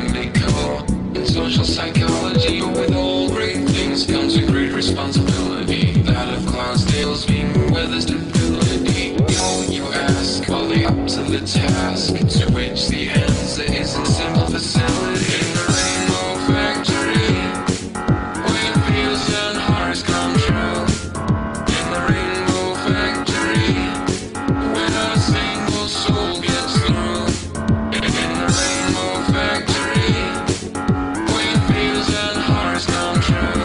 learning decor in social psychology. With all great things comes a great responsibility. That of Clydesdale's being weather stability. All you ask, while they up to the task, to which the answer is a simple facility. In the rainbow factory, when fears and hearts come true. In the rainbow factory, when a single soul gets through. In the rainbow factory, when fears and hearts come true.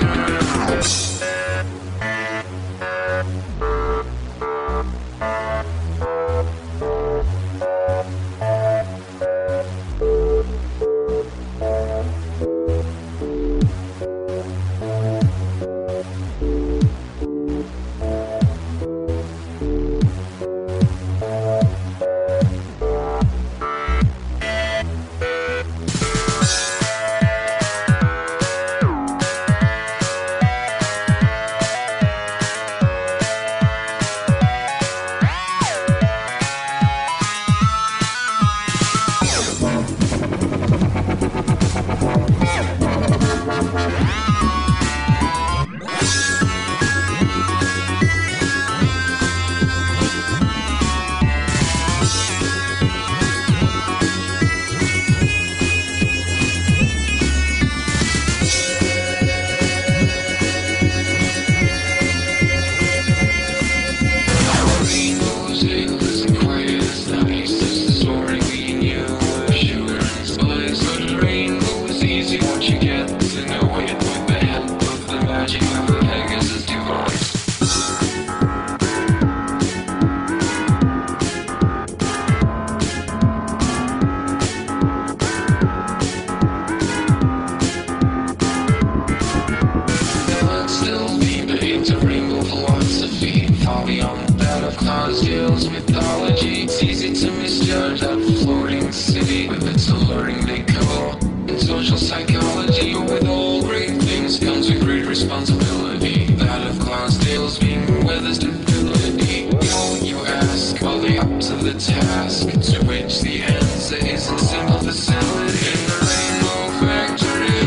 Clydesdale's mythology. It's easy to misjudge that floating city with its alluring decor in social psychology. With all great things comes a great responsibility. That of Clydesdale's being weather stability. All you ask, while they up to the task, to which the answer is a simple facility. In the rainbow factory,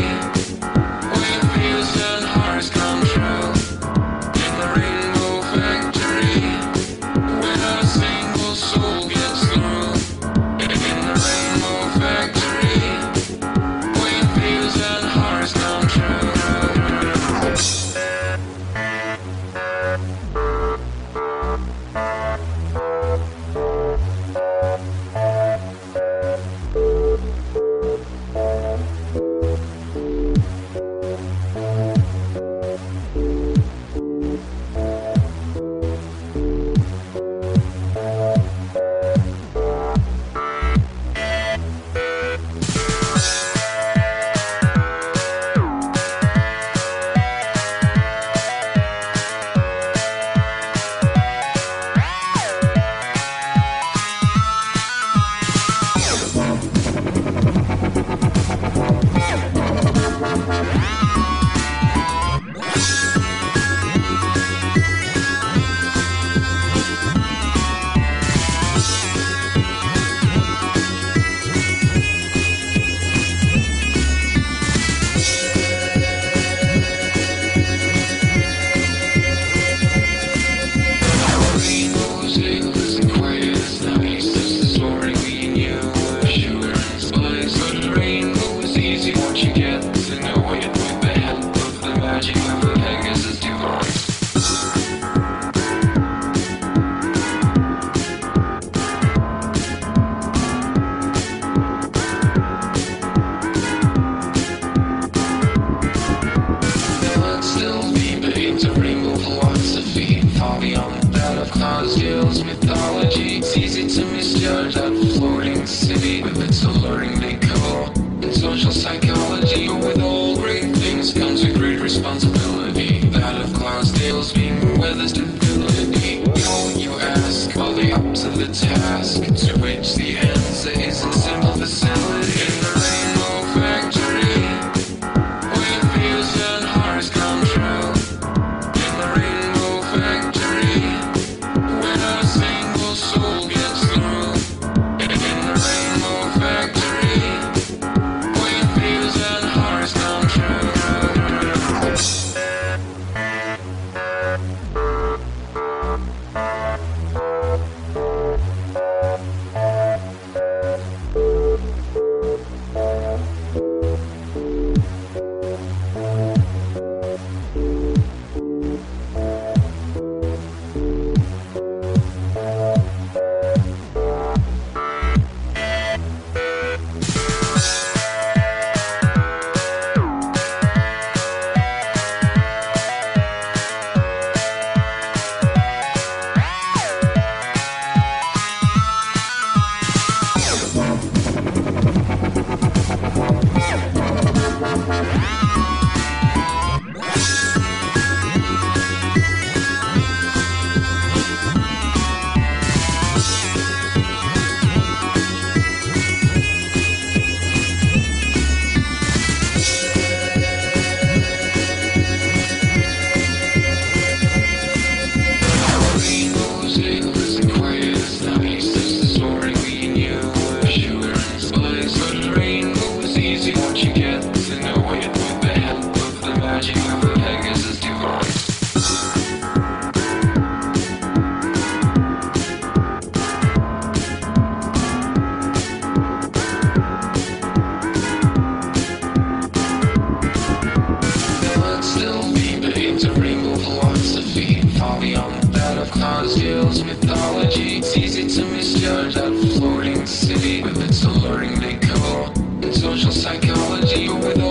when fears and hearts come true. In the rainbow factory, when a single soul gets through. In the rainbow factory, when fears and hearts come true. Clydesdale's mythology. It's easy to misjudge that floating city with its alluring decor in social psychology. With all great things comes a great responsibility. That of Clydesdale's being weather stability. All you ask, while they up to the task, to which the answer is a simple facility. In the rainbow factory, when fears and hearts come true. In the rainbow factory, when a single soul gets through. In the rainbow factory, what you get to know it with the help of the magic of the Pegasus device. Far beyond that of Clydesdale's mythology, it's easy to misjudge that floating city with its alluring decor and social psychology. With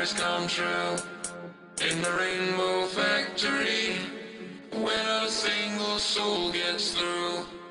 stars come true. In the rainbow factory, when a single soul gets through.